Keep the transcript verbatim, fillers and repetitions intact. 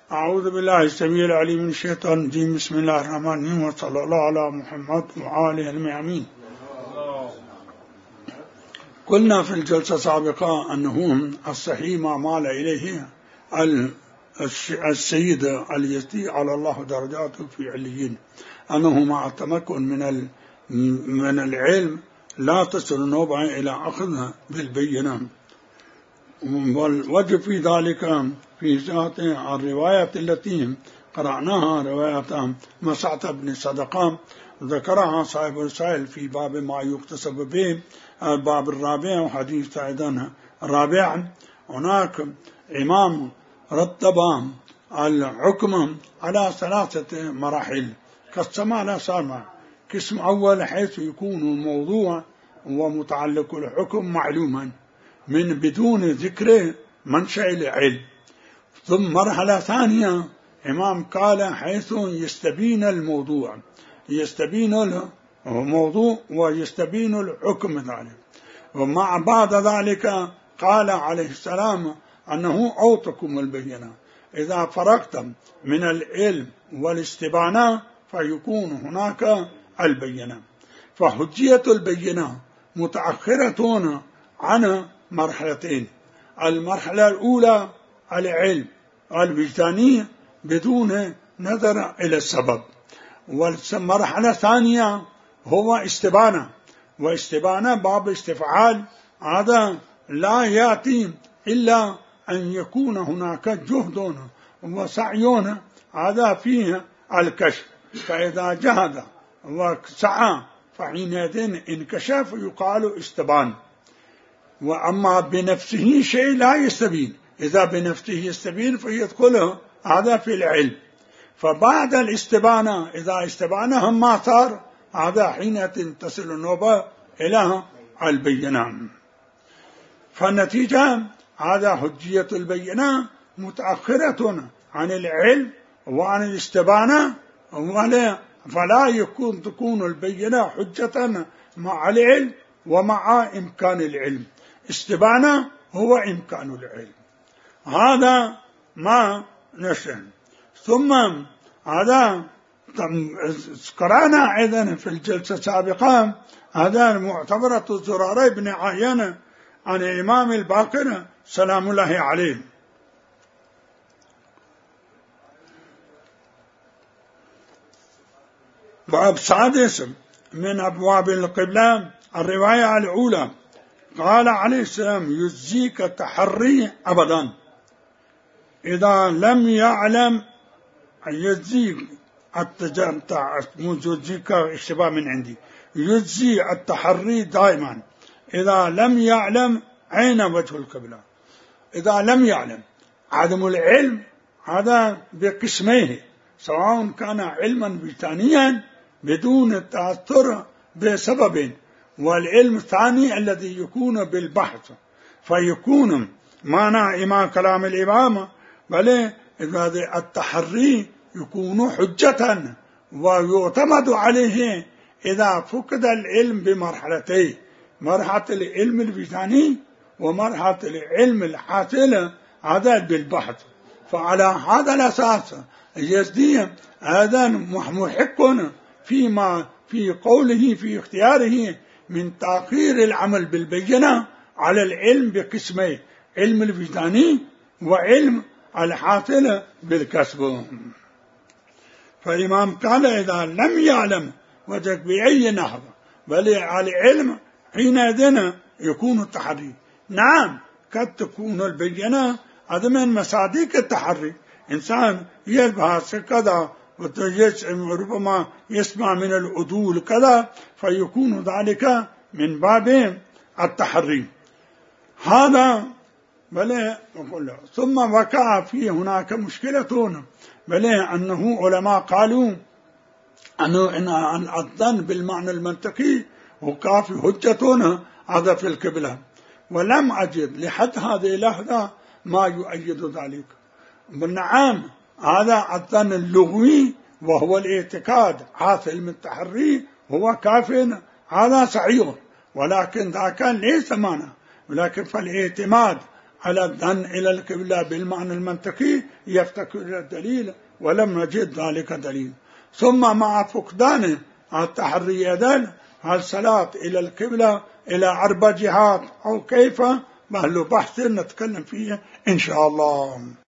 أعوذ بالله السميع العليم من الشيطان الرجيم. بسم الله الرحمن الرحيم، وصلى الله على محمد وآله الميامين. قلنا في الجلسة السابقة أنه الصحيح ما مال إليه السيد اليزدي على الله درجاته في عليين، أنه مع التمكن من من العلم لا تصل النوبة إلى أخذها بالبينة. والوجه في ذلك في ذات الرواية التي قرأناها، رواية مسعة بن صدقة، ذكرها صاحب الرسائل في باب ما يكتسب به، الباب الرابع وحديث أيضا الرابع. هناك إمام رتب الحكم على ثلاثة مراحل قسم على سبع. قسم أول حيث يكون الموضوع ومتعلق الحكم معلوما من بدون ذكر منشأ العلم. ثم مرحلة ثانية إمام قال حيث يستبين الموضوع، يستبين الموضوع ويستبين الحكم ذلك. ومع بعد ذلك قال عليه السلام أنه أوتكم البينة، إذا فرقت من العلم والاستبانة فيكون هناك البينة. فحجية البينة متأخرة عن مرحلتين: المرحلة الأولى العلم الوجداني بدون نظر إلى السبب، والمرحلة الثانية هو استبانة، واستبانة باب استفعال، هذا لا يأتي إلا أن يكون هناك جهد وسعي، هذا فيه الكشف. فإذا جهد وسعى فحينئذ انكشف يقال استبان. وأما بنفسه شيء لا يستبين، إذا بنفسه يستبين فيدخله هذا في العلم. فبعد الاستبانة إذا استبانة ما صار، هذا حين تصل النوبة إلى البينة. فالنتيجة هذا حجية البينة متأخرة عن العلم وعن الاستبانة، فلا يكون تكون البينة حجة مع العلم ومع إمكان العلم. استبانة هو إمكان العلم، هذا ما نشأ. ثم هذا قرأنا أيضا في الجلسة السابقة هذا معتبرة زرارة بن عيينة عن الإمام الباقر سلام الله عليه. باب سادس من أبواب القبلة، الرواية الأولى قال عليه السلام: يجزيك التحري أبدا إذا لم يعلم. يجزيك يجزيك اشتباه من عندي، يجزي التحري دائما إذا لم يعلم أين وجه القبلة. إذا لم يعلم، عدم العلم هذا بقسميه، سواء كان علما وجدانيا بدون التأثر بسبب، والعلم الثاني الذي يكون بالبحث، فيكون معنى إمام كلام الإمام بل إذا التحري يكون حجة ويعتمد عليه إذا فقد العلم بمرحلتين: مرحلة العلم الوجداني ومرحلة العلم الحاصل هذا بالبحث. فعلى هذا الأساس اليزدي هذا محق فيما في قوله في اختياره من تأخير العمل بالبينة على العلم بقسمين: علم الوجداني وعلم الحاصل بالكسب. فالإمام قال إذا لم يعلم وجد بأي نحو بل على العلم حينئذ يكون التحري. نعم قد تكون البينة هذا من مصادق التحري، إنسان يبحث كذا وربما يسمع من العدول كذا فيكون ذلك من باب التحري هذا. بل ثم وقع فيه هناك مشكلة، بل أنه علماء قالوا أنه إن الظن بالمعنى المنطقي وكافي حجة هذا في القبلة، ولم أجد لحد هذه اللحظة ما يؤيد ذلك. بالنعم هذا الظن اللغوي وهو الاعتقاد حاصل من التحري هو كاف، هذا صحيح، ولكن ذاك ليس معنى. ولكن فالاعتماد على الظن إلى القبلة بالمعنى المنطقي يفتقر إلى الدليل، ولم نجد ذلك دليل. ثم مع فقدان التحري أيضا هل صلاة إلى القبلة إلى أربع جهات أو كيف، محل بحث نتكلم فيه إن شاء الله.